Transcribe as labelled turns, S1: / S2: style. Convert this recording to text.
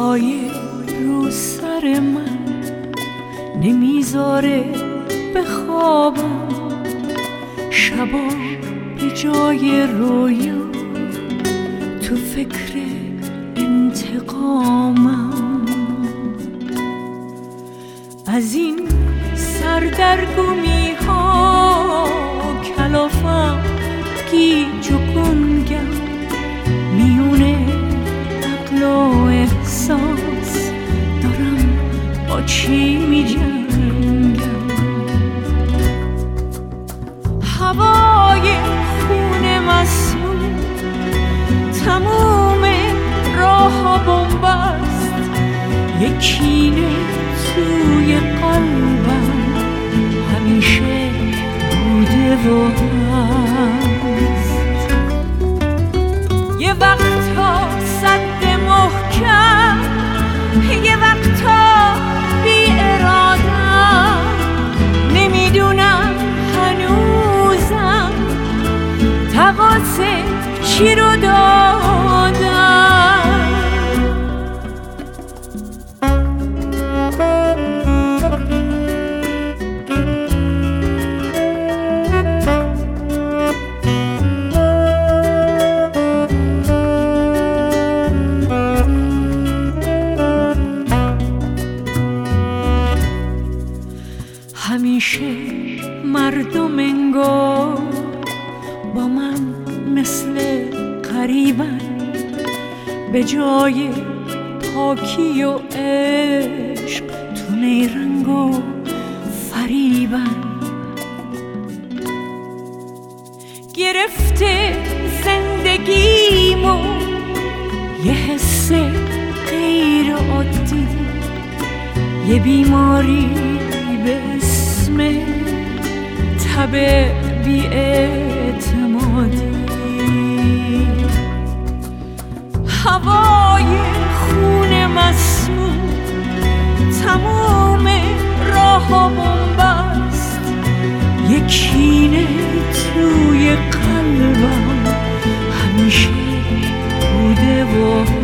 S1: سایه رو سر من نمیذاره بخوابم، شبا به جای رویا تو فکر انتقامم. از این سردرگمی ها کلافم گیج و گنگم، میونه عقل و احساس دارم با چی می جنگم. هوای خون مسموم تموم راه ها بنبست، یکینه توی قلبم همیشه بوده و هست. یه وقتا سد محکم، یه وقتا بی ارادم، نمیدونم هنوزم تقاصه چی رو دادم. همیشه مردم انگار با من مثل غریبن، به جای پاکی و عشق تو نیرنگ و فریبن. گرفته زندگیمو یه حس غیر عادی، یه بیماری به اسم تب بی‌اعتمادی. هوای خون مسموم تموم راه ها بنبست، یکینه توی قلبم همیشه بوده و